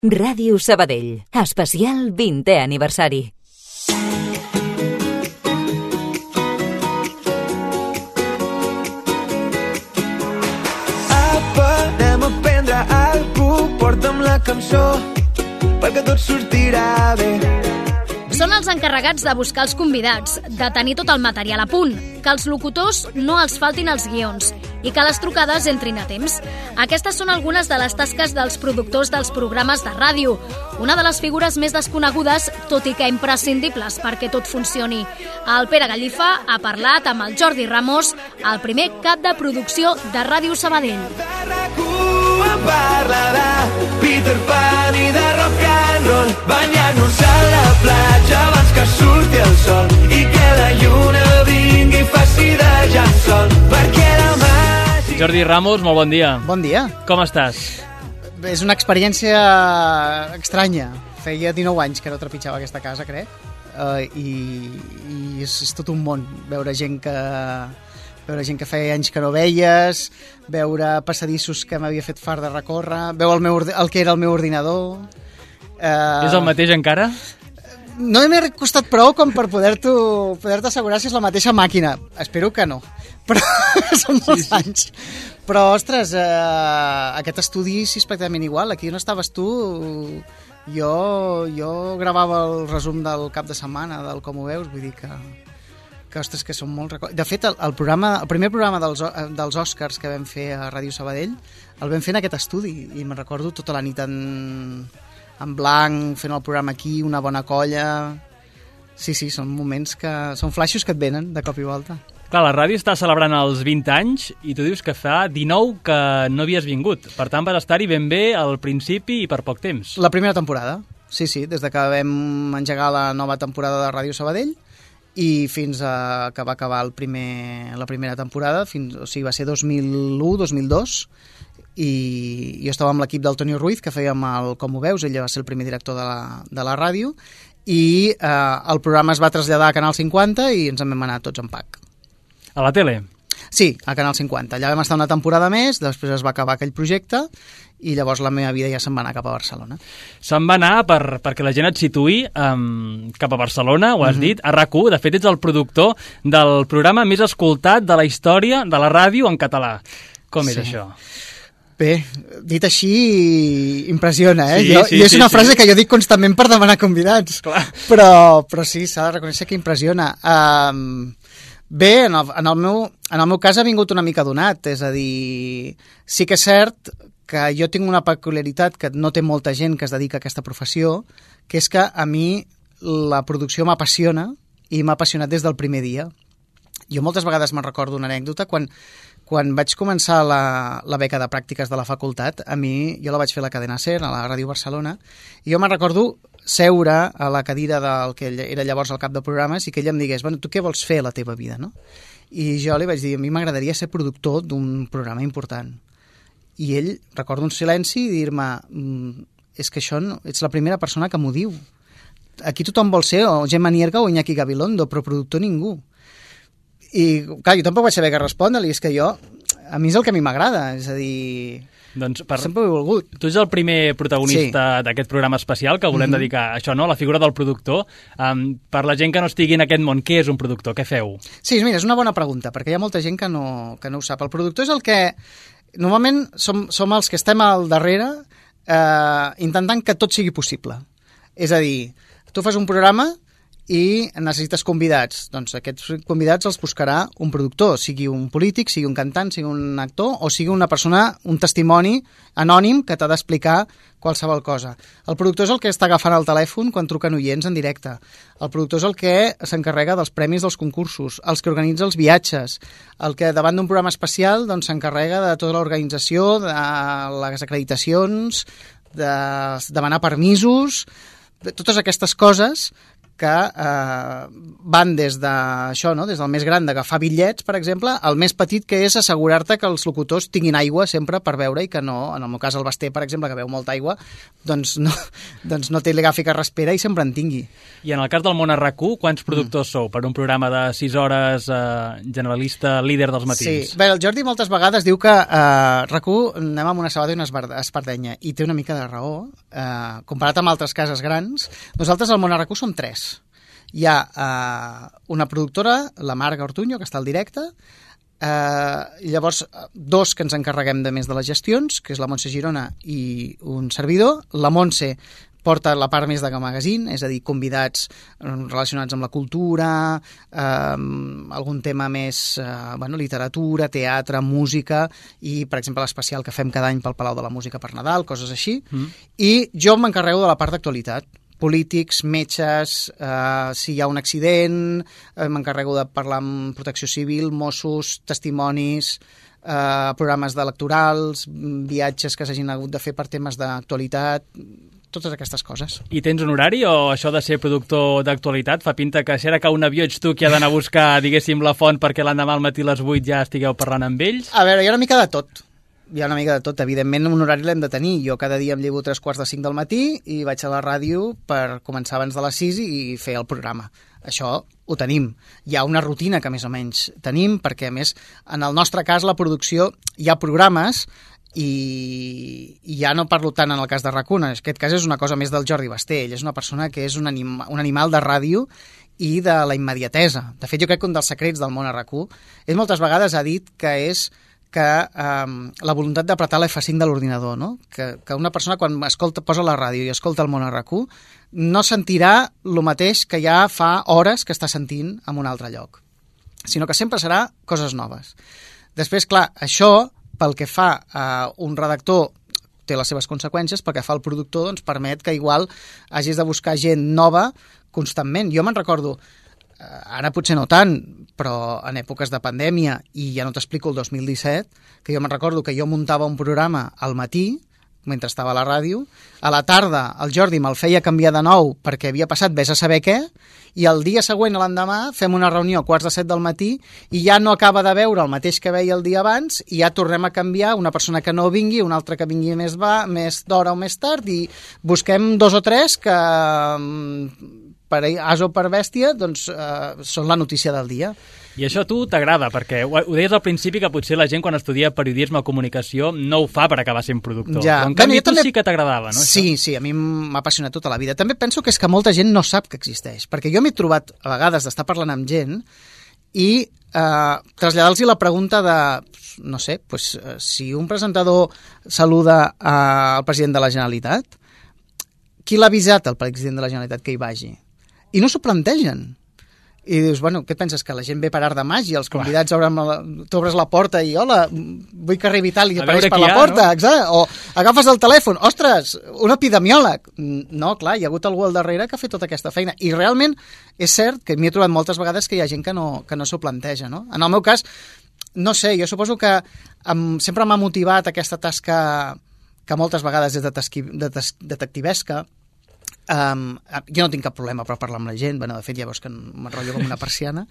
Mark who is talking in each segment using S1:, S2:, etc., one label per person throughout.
S1: Ràdio Sabadell, especial 20è aniversari.
S2: Apa, anem a prendre algú, porta'm la cançó, perquè tot sortirà bé.
S3: Són els encarregats de buscar els convidats, de tenir tot el material a punt, que els locutors no els faltin els guions i que les trucades entrin a temps. Aquestes són algunes de les tasques dels productors dels programes de ràdio, una de les figures més desconegudes, tot i que imprescindibles perquè tot funcioni. El Pere Gallifa ha parlat amb el Jordi Ramos, el primer cap de producció de Ràdio Sabadell.
S2: Parla de Peter Pan i de rock and roll, banyar-nos a la platja abans que surti el sol i que la lluna vingui i faci de llençol, perquè la màgia...
S4: Jordi Ramos, molt bon dia.
S5: Bon dia.
S4: Com estàs?
S5: És una experiència estranya. Feia 19 anys que no trepitjava aquesta casa, crec, i és tot un món veure gent que feia anys que no veies, veure passadissos que m'havia fet fart de recórrer, veure el que era el meu ordinador...
S4: És el mateix encara?
S5: No m'he costat prou com per poder-te assegurar si és la mateixa màquina. Espero que no, però són molts anys. Però, ostres, aquest estudi és pràcticament igual. Aquí on estaves tu, jo gravava el resum del cap de setmana, del Com ho veus, vull dir que ostres, que són molt records. De fet, el primer programa dels Oscars que vam fer a Ràdio Sabadell el vam fer en aquest estudi i me'n recordo tota la nit en blanc, fent el programa aquí, una bona colla... Sí, són moments són flaixos que et venen de cop i volta.
S4: Clar, la ràdio està celebrant els 20 anys i tu dius que fa 19 que no havies vingut. Per tant, vas estar-hi ben bé al principi i per poc temps.
S5: La primera temporada, sí, des de que vam engegar la nova temporada de Ràdio Sabadell i fins a que va acabar la primera temporada, o sigui, va ser 2001-2002, i jo estava amb l'equip del Toni Ruiz, que fèiem el Com ho veus, ell va ser el primer director de la ràdio, i el programa es va traslladar a Canal 50 i ens en vam anar tots en pack.
S4: A la tele?
S5: Sí, a Canal 50. Allà vam estar una temporada més, després es va acabar aquell projecte i llavors la meva vida ja se'n va anar cap a Barcelona.
S4: Se'n va anar perquè la gent et situï cap a Barcelona, ho has dit, a RAC1. De fet, ets el productor del programa més escoltat de la història de la ràdio en català. Com és això?
S5: Bé, dit així, impressiona, eh?
S4: Sí,
S5: és una frase que jo dic constantment per demanar convidats.
S4: Clar.
S5: Però sí, s'ha de reconèixer que impressiona. Bé, en el meu cas ha vingut una mica donat, és a dir, sí que és cert que jo tinc una peculiaritat que no té molta gent que es dedica a aquesta professió, que és que a mi la producció m'apassiona i m'ha apassionat des del primer dia. Jo moltes vegades me'n recordo una anècdota, quan vaig començar la beca de pràctiques de la facultat, jo la vaig fer a la Cadena SER, a la Ràdio Barcelona, i jo me'n recordo seure a la cadira del que era llavors el cap de programes i que ell em digués, bueno, tu què vols fer a la teva vida, no? I jo li vaig dir, a mi m'agradaria ser productor d'un programa important. I ell, recordo un silenci i dir-me, és que això ets la primera persona que m'ho diu. Aquí tothom vol ser o Gemma Nierga o Iñaki Gabilondo, però productor ningú. I, clar, jo tampoc vaig saber què respondre-li, és que a mi és el que a mi m'agrada, és a dir...
S4: Doncs
S5: sempre ho he volgut.
S4: Tu ets el primer protagonista d'aquest programa especial que volem dedicar a això, no? La figura del productor. Per la gent que no estigui en aquest món, què és un productor? Què feu?
S5: Sí, mira, és una bona pregunta, perquè hi ha molta gent que no ho sap. El productor és el que... Normalment som els que estem al darrere intentant que tot sigui possible. És a dir, tu fas un programa i necessites convidats. Doncs aquests convidats els buscarà un productor, sigui un polític, sigui un cantant, sigui un actor o sigui una persona, un testimoni anònim que t'ha d'explicar qualsevol cosa. El productor és el que està agafant el telèfon quan truquen oients en directe. El productor és el que s'encarrega dels premis dels concursos, els que organitza els viatges, el que davant d'un programa especial s'encarrega de tota l'organització, de les acreditacions, de demanar permisos, de totes aquestes coses que van des d'això, no? Des del més gran d'agafar bitllets, per exemple, al més petit, que és assegurar-te que els locutors tinguin aigua sempre per beure i que no, en el meu cas el Basté, per exemple, que beu molta aigua, doncs no té l'agafi que respira i sempre en tingui.
S4: I en el cas del Món a RAC1, quants productors sou per un programa de 6 hores generalista líder dels matins?
S5: Sí, bé, el Jordi moltes vegades diu que RAC1 anem amb una sabata i una espardenya, i té una mica de raó. Comparat amb altres cases grans, nosaltres al Món a RAC1 som 3. Hi ha una productora, la Marga Ortuño, que està al directe, llavors 2 que ens encarreguem de més de les gestions, que és la Montse Girona i un servidor. La Montse porta la part més de magazine, és a dir, convidats relacionats amb la cultura, algun tema més, literatura, teatre, música, i, per exemple, l'especial que fem cada any pel Palau de la Música per Nadal, coses així. I jo m'encarrego de la part d'actualitat. Polítics, metges, si hi ha un accident, m'encarrego de parlar amb protecció civil, Mossos, testimonis, programes electorals, viatges que s'hagin hagut de fer per temes d'actualitat, totes aquestes coses.
S4: I tens un horari o això de ser productor d'actualitat fa pinta que si ara cau un avió ets tu qui ha d'anar a buscar, diguéssim, la font perquè l'endemà al matí a les 8 ja estigueu parlant amb ells?
S5: A veure, hi ha una mica de tot. Evidentment un horari l'hem de tenir. Jo cada dia em llevo 3:45 del matí i vaig a la ràdio per començar abans de les 6 i fer el programa. Això ho tenim. Hi ha una rutina que més o menys tenim, perquè a més, en el nostre cas, la producció, hi ha programes i ja no parlo tant en el cas de RAC1, en aquest cas és una cosa més del Jordi Basté. Ell és una persona que és un animal de ràdio i de la immediatesa. De fet, jo crec que un dels secrets del Món a RAC1, ell moltes vegades ha dit que és la voluntat d'apretar l'F5 de l'ordinador, no? Que una persona quan posa la ràdio i escolta el Món a RAC1 no sentirà el mateix que ja fa hores que està sentint en un altre lloc, sinó que sempre serà coses noves. Després, clar, això, pel que fa a un redactor, té les seves conseqüències, pel que fa al productor, doncs permet que igual hagis de buscar gent nova constantment. Jo me'n recordo, ara potser no tant, però en èpoques de pandèmia, i ja no t'explico el 2017, que jo me'n recordo que jo muntava un programa al matí, mentre estava a la ràdio, a la tarda el Jordi me'l feia canviar de nou perquè havia passat vés a saber què, i el dia següent, l'endemà, fem una reunió a 6:45 del matí i ja no acaba de veure el mateix que veia el dia abans i ja tornem a canviar, una persona que no vingui, una altra que vingui més d'hora o més tard, i busquem 2 o 3 que per as o per bèstia doncs, són la notícia del dia.
S4: I això a tu t'agrada, perquè ho deies al principi que potser la gent quan estudia periodisme o comunicació no ho fa per acabar sent productor.
S5: Ja.
S4: Però en canvi tu sí que t'agradava, no?
S5: Sí, sí, a mi m'ha apassionat tota la vida. També penso que és que molta gent no sap que existeix, perquè jo m'he trobat a vegades d'estar parlant amb gent i traslladar-los la pregunta de, no sé, pues, si un presentador saluda al president de la Generalitat, qui l'ha avisat al president de la Generalitat que hi vagi? I no s'ho plantegen. I dius, bueno, què et penses, que la gent ve per art de màgia, els convidats t'obres la porta i hola, vull que arribi tal i apareix per la porta, no? Exacte. O agafes el telèfon, ostres, un epidemiòleg. No, clar, hi ha hagut algú al darrere que ha fet tota aquesta feina. I realment és cert que m'hi he trobat moltes vegades que hi ha gent que no s'ho planteja, no? En el meu cas, no sé, jo suposo que sempre m'ha motivat aquesta tasca que moltes vegades és detectivesca. Jo no tinc cap problema per parlar amb la gent, bueno, de fet ja veus que m'enrotllo com una persiana,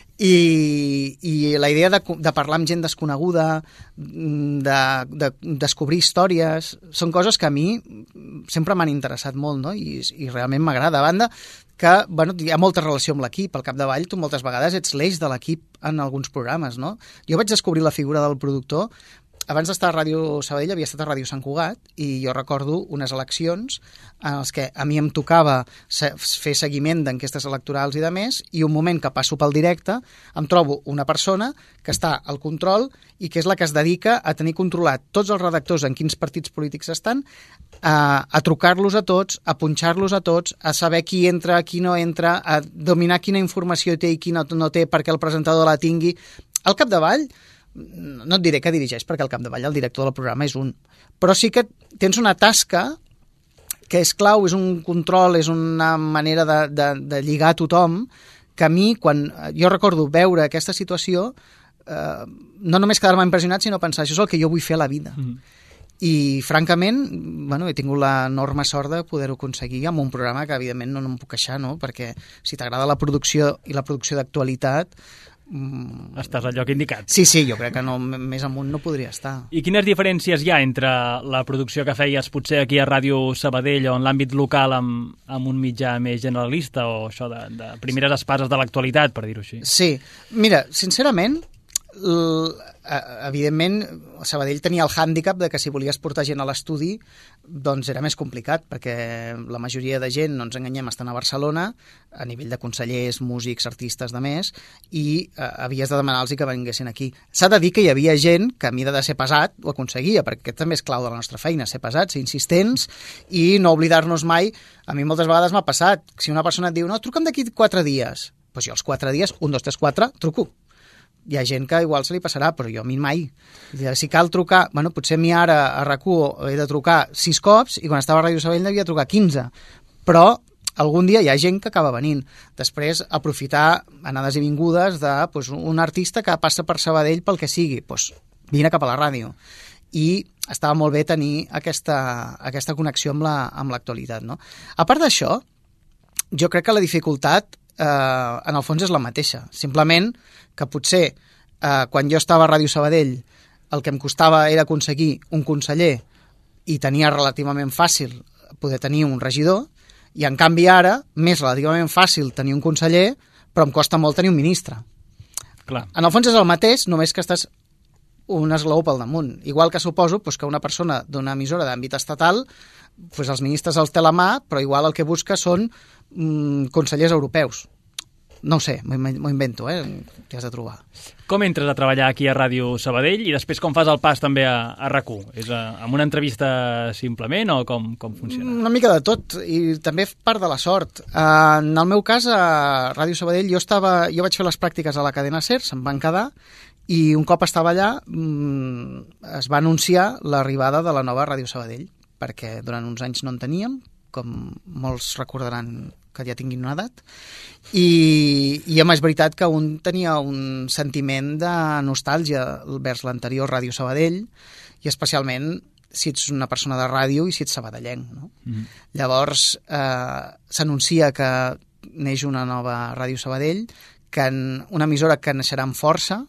S5: i la idea de parlar amb gent desconeguda, de descobrir històries, són coses que a mi sempre m'han interessat molt, no? I realment m'agrada, a banda que hi ha molta relació amb l'equip. Al capdavall tu moltes vegades ets l'eix de l'equip en alguns programes, no? Jo vaig descobrir la figura del productor abans d'estar a Ràdio Sabadell, havia estat a Ràdio Sant Cugat, i jo recordo unes eleccions en les que a mi em tocava fer seguiment d'enquestes electorals i de més, i un moment que passo pel directe em trobo una persona que està al control i que és la que es dedica a tenir controlat tots els redactors en quins partits polítics estan, a trucar-los a tots, a punxar-los a tots, a saber qui entra, qui no entra, a dominar quina informació té i quina no té perquè el presentador la tingui. Al capdavall, no et diré que dirigeix, perquè al capdavall el director del programa és un, però sí que tens una tasca que és clau, és un control, és una manera de lligar a tothom, que a mi, quan jo recordo veure aquesta situació, no només quedar-me impressionat, sinó pensar, això és el que jo vull fer a la vida. i francament he tingut l'enorme sort de poder-ho aconseguir amb un programa que evidentment no em puc queixar, no? Perquè si t'agrada la producció i la producció d'actualitat...
S4: Estàs al lloc indicat.
S5: Sí, jo crec que més amunt no podria estar.
S4: I quines diferències hi ha entre la producció que feies potser aquí a Ràdio Sabadell o en l'àmbit local amb un mitjà més generalista o això de primeres espases de l'actualitat, per dir-ho així?
S5: Sí, mira, sincerament, evidentment Sabadell tenia el hàndicap de que si volies portar gent a l'estudi doncs era més complicat, perquè la majoria de gent, no ens enganyem, estan a Barcelona a nivell de consellers, músics, artistes de més, i havies de demanar-los que vinguessin aquí. S'ha de dir que hi havia gent que a mida de ser pesat ho aconseguia, perquè aquest també és clau de la nostra feina, ser pesats, ser insistents i no oblidar-nos mai. A mi moltes vegades m'ha passat, si una persona et diu no, truca'm d'aquí 4 dies, doncs jo els 4 dies, 1, 2, 3, 4, truco. Hi ha gent que igual se li passarà, però jo a mi mai. Si cal trucar, potser a mi ara a RAC1 he de trucar 6 cops i quan estava a Ràdio Sabadell devia trucar 15, però algun dia hi ha gent que acaba venint. Després, aprofitar anades i vingudes d'un artista que passa per Sabadell pel que sigui, vine cap a la ràdio. I estava molt bé tenir aquesta connexió amb l'actualitat, no? A part d'això, jo crec que la dificultat en el fons és la mateixa. Simplement que potser quan jo estava a Ràdio Sabadell el que em costava era aconseguir un conseller i tenia relativament fàcil poder tenir un regidor, i en canvi ara m'és relativament fàcil tenir un conseller però em costa molt tenir un ministre.
S4: Clar.
S5: En el fons és el mateix, només que estàs un esglaó pel damunt. Igual que suposo que una persona d'una emissora d'àmbit estatal, els ministres els té a la mà, però igual el que busca són consellers europeus. No ho sé, m'ho invento, t'hi has de trobar.
S4: Com entres a treballar aquí a Ràdio Sabadell i després com fas el pas també a RAC1? És amb una entrevista simplement o com funciona?
S5: Una mica de tot, i també part de la sort. En el meu cas, a Ràdio Sabadell, jo vaig fer les pràctiques a la cadena SER, se'm van quedar, i un cop estava allà es va anunciar l'arribada de la nova Ràdio Sabadell, perquè durant uns anys no en teníem, com molts recordaran que ja tinguin una edat, i és veritat que un tenia un sentiment de nostàlgia vers l'anterior Ràdio Sabadell, i especialment si ets una persona de ràdio i si ets sabadellenc, no? Llavors s'anuncia que neix una nova Ràdio Sabadell, una emissora que naixerà amb força,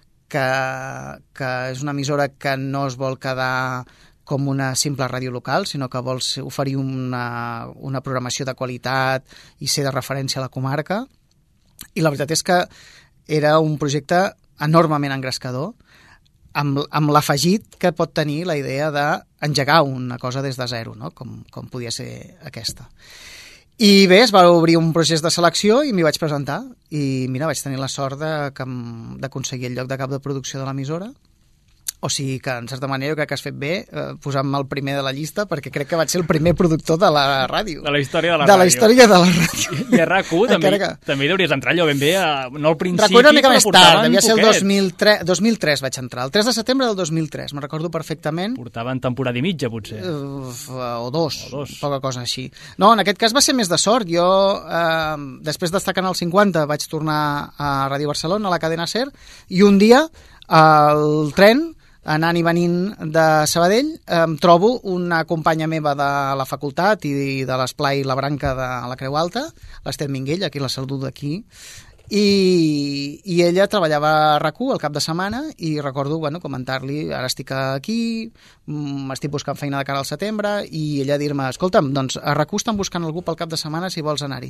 S5: que és una emissora que no es vol quedar com una simple ràdio local, sinó que vols oferir una programació de qualitat i ser de referència a la comarca. I la veritat és que era un projecte enormement engrescador, amb l'afegit que pot tenir la idea d'engegar una cosa des de zero, no? Com podia ser aquesta. I bé, es va obrir un procés de selecció i m'hi vaig presentar. I mira, vaig tenir la sort d'aconseguir el lloc de cap de producció de l'emissora. O sigui que, en certa manera, jo crec que has fet bé posant-me el primer de la llista, perquè crec que vaig ser el primer productor de la ràdio.
S4: De la història de la
S5: ràdio.
S4: De la
S5: història de la ràdio.
S4: I a RAC1 també hi hauries entrar allò ben bé, no al principi,
S5: recordo una mica més tard, devia ser
S4: el
S5: 2003 vaig entrar, el 3 de setembre del 2003, me'n recordo perfectament.
S4: Portaven temporada i mitja, potser.
S5: O dos, poca cosa així. No, en aquest cas va ser més de sort. Jo, després d'estar a Canal 50, vaig tornar a Ràdio Barcelona, a la cadena SER, i un dia, al tren, anant i venint de Sabadell, em trobo una companya meva de la facultat i de l'esplai La Branca de la Creu Alta, l'Ester Minguell, aquí la saludo d'aquí, i ella treballava a RAC1 el cap de setmana i recordo comentar-li, ara estic aquí, estic buscant feina de cara al setembre, i ella dir-me, escolta'm, doncs a RAC1 estan buscant algú pel cap de setmana si vols anar-hi.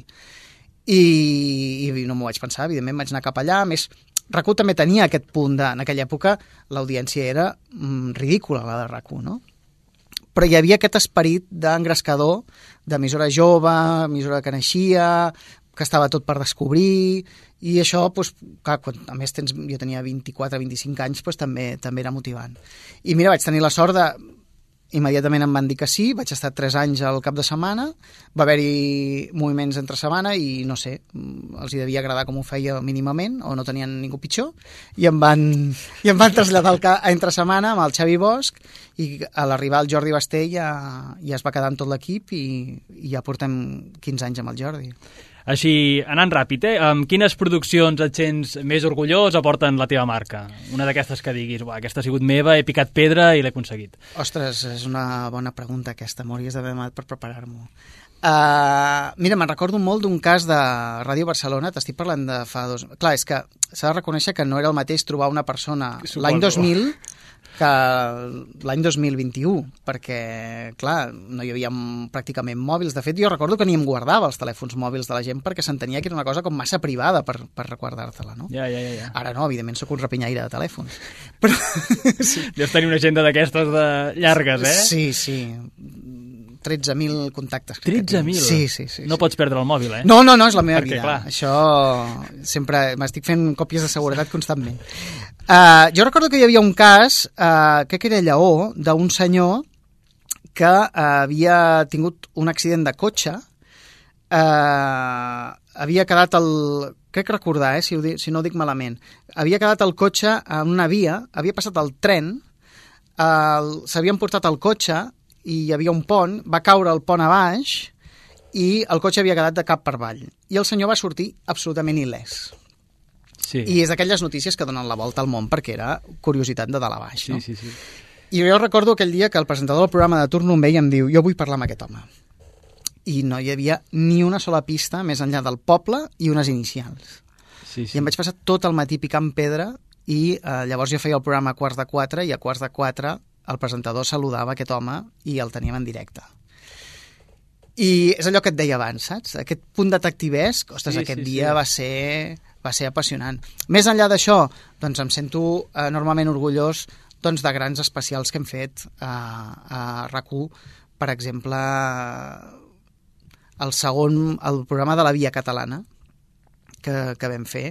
S5: I no m'ho vaig pensar, evidentment vaig anar cap allà. A més, RAC1 també tenia aquest punt en aquella època l'audiència era ridícula, la de RAC1, no? Però hi havia aquest esperit d'engrescador, d'emissora jove, emissora que naixia, que estava tot per descobrir, i això, clar, a més jo tenia 24-25 anys, també era motivant. I mira, vaig tenir la sort immediatament em van dir que sí, vaig estar 3 anys al cap de setmana, va haver-hi moviments entre setmana i no sé, els hi devia agradar com ho feia mínimament, o no tenien ningú pitjor, i em van traslladar a entre setmana amb el Xavi Bosch, i a l'arribar el Jordi Basté ja es va quedar amb tot l'equip i ja portem 15 anys amb el Jordi.
S4: Així, anant ràpid, amb quines produccions et sents més orgullós o porten la teva marca? Una d'aquestes que diguis, aquesta ha sigut meva, he picat pedra i l'he aconseguit.
S5: Ostres, és una bona pregunta aquesta, m'hauries d'haver demanat per preparar-m'ho. Mira, me'n recordo molt d'un cas de Ràdio Barcelona, t'estic parlant de fa 2... Clar, és que s'ha de reconèixer que no era el mateix trobar una persona l'any 2000 que l'any 2021, perquè, clar, no hi havia pràcticament mòbils. De fet, jo recordo que ni em guardava els telèfons mòbils de la gent perquè s'entenia que era una cosa com massa privada per guardar-te-la, no?
S4: Ja.
S5: Ara no, evidentment sóc un rapinyaire de telèfons. Però... sí.
S4: Deus tenir una agenda d'aquestes llargues, eh?
S5: Sí. 13.000 contactes.
S4: 13.000?
S5: Sí.
S4: No pots perdre el mòbil, eh?
S5: No, és la meva vida.
S4: Clar.
S5: Això sempre m'estic fent còpies de seguretat constantment. Jo recordo que hi havia un cas, crec que era a Lleó, d'un senyor que havia tingut un accident de cotxe, havia quedat crec recordar, si no ho dic malament, havia quedat el cotxe en una via, havia passat el tren, s'havien portat el cotxe i hi havia un pont, va caure el pont a baix i el cotxe havia quedat de cap per avall. I el senyor va sortir absolutament il·lès.
S4: Sí.
S5: I és d'aquelles notícies que donen la volta al món perquè era curiositat de dalt a baix, no?
S4: Sí.
S5: I jo recordo aquell dia que el presentador del programa de turno em veia i em diu, jo vull parlar amb aquest home. I no hi havia ni una sola pista més enllà del poble i unes inicials.
S4: Sí.
S5: I em vaig passar tot el matí picant pedra i llavors jo feia el programa a 3:45 i a 3:45 el presentador saludava aquest home i el teníem en directe. I és allò que et deia abans, saps? Aquest punt detectivesc, ostres, aquest dia va ser apassionant. Més enllà d'això, doncs em sento enormement orgullós doncs, de grans especials que hem fet a RAC1. Per exemple, el programa de la Via Catalana que vam fer.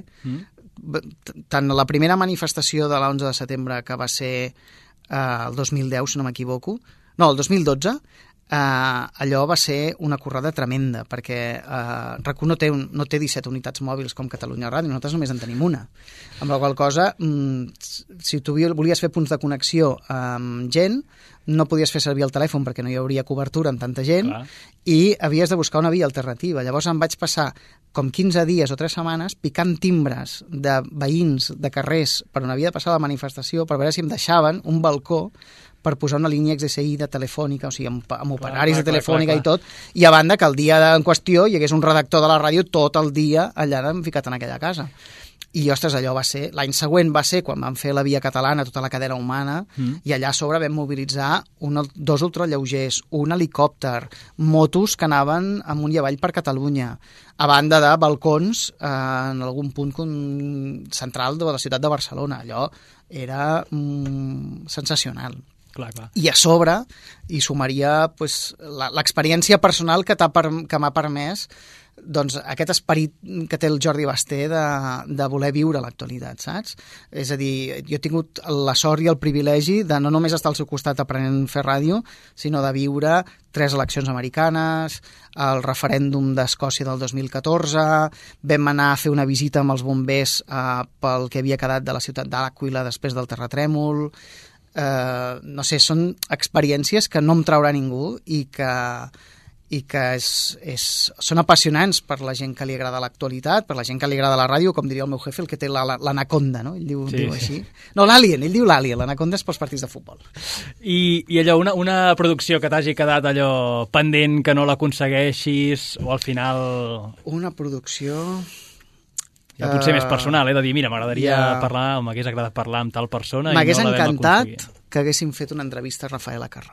S5: Tant la primera manifestació de l'11 de setembre, que va ser el 2010, si no m'equivoco, no, el 2012, allò va ser una currada tremenda, perquè RAC1 no té 17 unitats mòbils com Catalunya Ràdio, nosaltres només en tenim una. Amb la qual cosa, si tu volies fer punts de connexió amb gent, no podies fer servir el telèfon perquè no hi hauria cobertura amb tanta gent. Clar. I havies de buscar una via alternativa. Llavors em vaig passar com 15 dies o 3 setmanes picant timbres de veïns de carrers per on havia de passar la manifestació per veure si em deixaven un balcó per posar una línia XSI de telefònica, o sigui, amb operaris de telefònica i tot, i a banda que el dia en qüestió hi hagués un redactor de la ràdio tot el dia allà ficat en aquella casa. I, ostres, allò va ser... L'any següent va ser quan vam fer la Via Catalana, tota la cadena humana, i allà a sobre vam mobilitzar 2 ultralleugers, un helicòpter, motos que anaven amunt i avall per Catalunya, a banda de balcons en algun punt central de la ciutat de Barcelona. Allò era sensacional.
S4: Clar.
S5: I a sobre hi sumaria l'experiència personal que m'ha permès doncs, aquest esperit que té el Jordi Basté de voler viure l'actualitat, saps? És a dir, jo he tingut la sort i el privilegi de no només estar al seu costat aprenent a fer ràdio, sinó de viure 3 eleccions americanes, el referèndum d'Escòcia del 2014, vam anar a fer una visita amb els bombers pel que havia quedat de la ciutat d'Àquila després del terratrèmol. No sé, són experiències que no em traurà ningú i que són apassionants per la gent que li agrada l'actualitat, per la gent que li agrada la ràdio, com diria el meu jefe, el que té l'anaconda, no? Ell diu així. No, l'Alien, ell diu l'Alien, l'anaconda és pels partits de futbol.
S4: I allò, una producció que t'hagi quedat allò pendent, que no l'aconsegueixis, o al final...
S5: Una producció...
S4: Ja potser més personal, de dir, mira, m'agradaria parlar, o m'hagués agradat parlar amb tal persona i no
S5: m'hagués
S4: l'havem aconseguit.
S5: encantat que haguéssim fet una entrevista a Rafael Acarrà.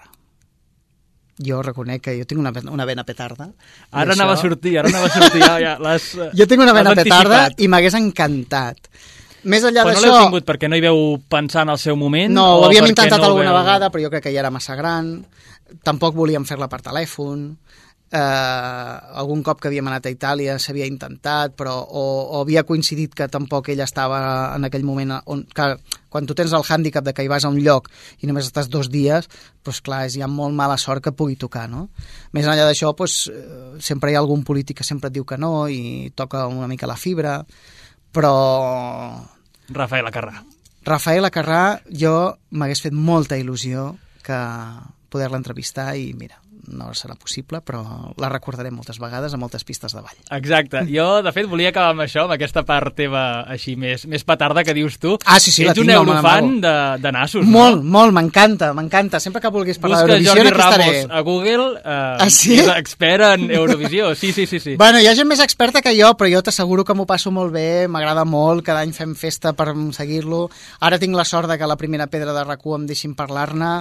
S5: Jo reconec que jo tinc una vena petarda.
S4: Ara anava a sortir, ja l'has
S5: jo tinc una vena petarda i m'hagués encantat. Més enllà d'això...
S4: Però no l'heu tingut perquè no hi veu pensar en el seu moment?
S5: No, ho havíem intentat alguna vegada, però jo crec que ja era massa gran. Tampoc volíem fer-la per telèfon. Algun cop que havíem anat a Itàlia s'havia intentat, però o havia coincidit que tampoc ella estava en aquell moment que quan tu tens el hàndicap de que hi vas a un lloc i només estàs 2 dies, doncs clar, és ja molt mala sort que pugui tocar, no? Més enllà d'això, doncs, sempre hi ha algun polític que sempre et diu que no i toca una mica la fibra, però...
S4: Rafael Acarrà,
S5: jo m'hagués fet molta il·lusió que poder-la entrevistar i mira, no serà possible, però la recordarem moltes vegades a moltes pistes de ball.
S4: Exacte. Jo, de fet, volia acabar amb això, amb aquesta part teva així més petarda que dius tu.
S5: Ah, sí,
S4: Ets un eurofan de nassos,
S5: molt, no? Molt, m'encanta. Sempre que vulguis parlar d'Eurovisió, aquí estaré.
S4: Busca Jordi Ramos a Google,
S5: sí?
S4: és expert en Eurovisió. Sí.
S5: Bueno, hi ha gent més experta que jo, però jo t'asseguro que m'ho passo molt bé, m'agrada molt, cada any fem festa per seguir-lo. Ara tinc la sort de que la primera pedra de RAC1 em deixin parlar-ne,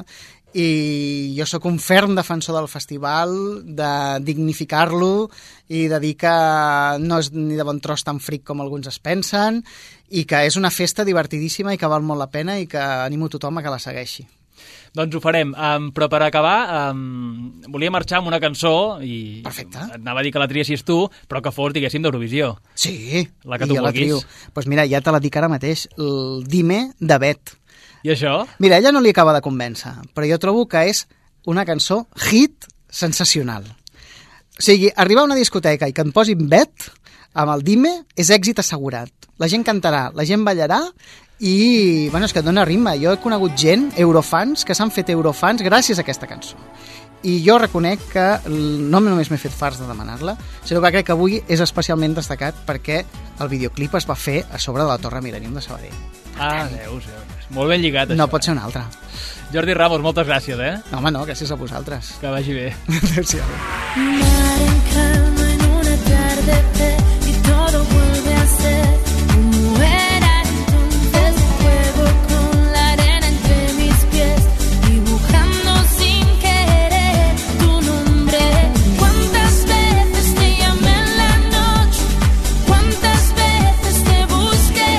S5: i jo sóc un ferm defensor del festival, de dignificar-lo i de dir que no és ni de bon tros tan fric com alguns es pensen, i que és una festa divertidíssima i que val molt la pena i que animo tothom a que la segueixi.
S4: Doncs ho farem, però per acabar volia marxar amb una cançó i
S5: Perfecte.
S4: anava a dir que la triessis tu, però que fos, diguéssim, d'Eurovisió.
S5: Sí,
S4: la que tu vulguis.
S5: Doncs mira, ja te la dic ara mateix, el Dime de Bet.
S4: I això?
S5: Mira, ella no li acaba de convèncer, però jo trobo que és una cançó hit sensacional. O sigui, arribar a una discoteca i que em posin Bet amb el Dime és èxit assegurat. La gent cantarà, la gent ballarà i, bueno, és que et dona ritme. Jo he conegut gent, eurofans, que s'han fet eurofans gràcies a aquesta cançó. I jo reconec que no només m'he fet farts de demanar-la, sinó que crec que avui és especialment destacat perquè el videoclip es va fer a sobre de la Torre Millennium de Sabadell.
S4: Ah, veus. Molt ben lligat, això.
S5: No pot ser un altre.
S4: Jordi Ramos, moltes gràcies,
S5: No, home, no, gràcies a vosaltres.
S4: Que vagi bé.
S5: Adéu-siau.
S6: Mar en calma en una tarde y todo vuelve a ser como era entonces. Juego con la arena entre mis pies, dibujando sin querer tu nombre. ¿Cuántas veces te llamé en la noche? ¿Cuántas veces te busqué?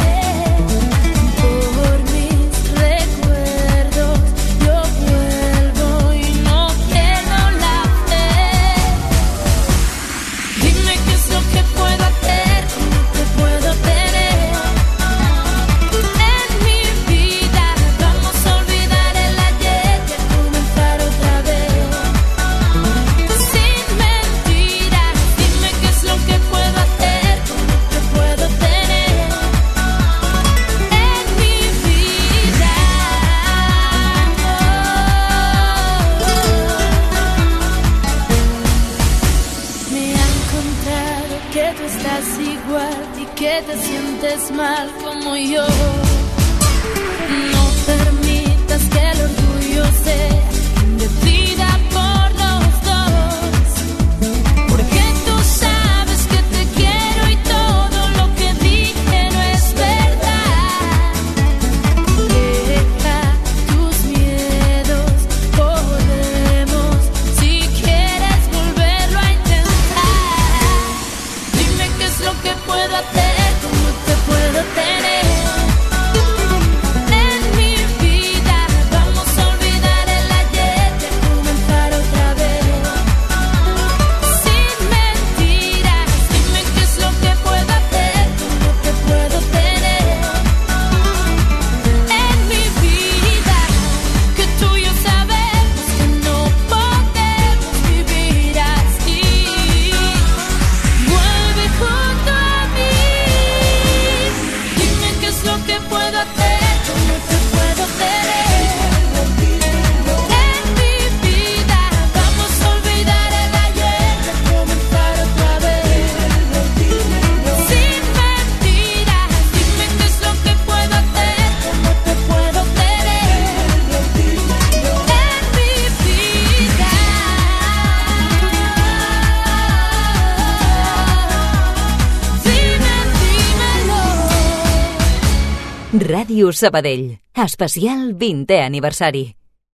S6: Por mis recuerdos yo vuelvo y no pierdo la fe. Dime qué es lo que puedo hacer, cómo te puedo tener en mi vida. Vamos a olvidar el ayer y a comenzar otra vez. Sin mentiras, dime qué es lo que puedo hacer, cómo te puedo tener en mi vida. Me ha encontrado que tú estás igual y que te sientes mal como yo. No permitas que el orgullo sea quien decida por los dos, porque tú sabes que te quiero y todo lo que dije no es verdad. Deja tus miedos, podemos, si quieres volverlo a intentar. Dime qué es lo que puedo hacer, cómo te puedo tener en mi vida. Vamos a olvidar el ayer y a comenzar otra vez. Sin mentiras, dime qué es lo que puedo hacer, cómo te puedo tener en mi vida. Que tú y yo sabemos que no podemos vivir así. Vuelve junto a mí. Dime qué es lo que puedo hacer, cómo te puedo tener en mi vida. Vamos a olvidar el ayer y a comenzar otra vez. Sin mentiras, dime qué es lo que puedo hacer, cómo te puedo tener en mi vida.
S1: Ràdio Sabadell. Especial 20è aniversari.